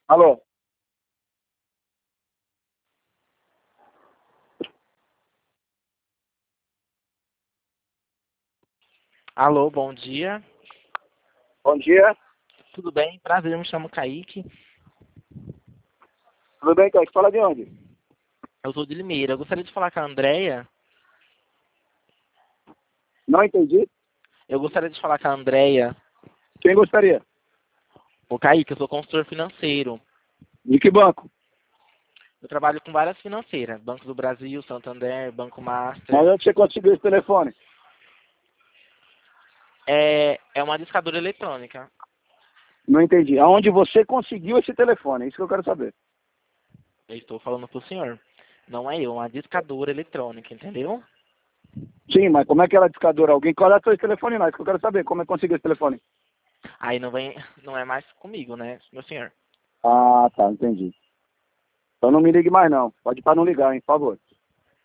Alô? Alô, bom dia. Bom dia. Tudo bem? Prazer, eu me chamo Kaique. Tudo bem, Kaique? Fala de onde? Eu sou de Limeira. Eu gostaria de falar com a Andréia. Não entendi. Eu gostaria de falar com a Andréia. Quem gostaria? Ô, Kaique, eu sou consultor financeiro. De que banco? Eu trabalho com várias financeiras. Banco do Brasil, Santander, Banco Mas Master. onde você conseguiu esse telefone? É uma discadora eletrônica. Não entendi. Aonde você conseguiu esse telefone? É isso que eu quero saber. Eu estou falando pro senhor. Não é eu, é uma discadora eletrônica, entendeu? Sim, mas como é que ela discadora? Alguém cadastra esse telefone lá? Isso que eu quero saber. Como é que conseguiu esse telefone? Aí não é mais comigo, né, meu senhor? Ah, tá. Entendi. Então não me ligue mais, não. Pode ir para não ligar, hein? Por favor.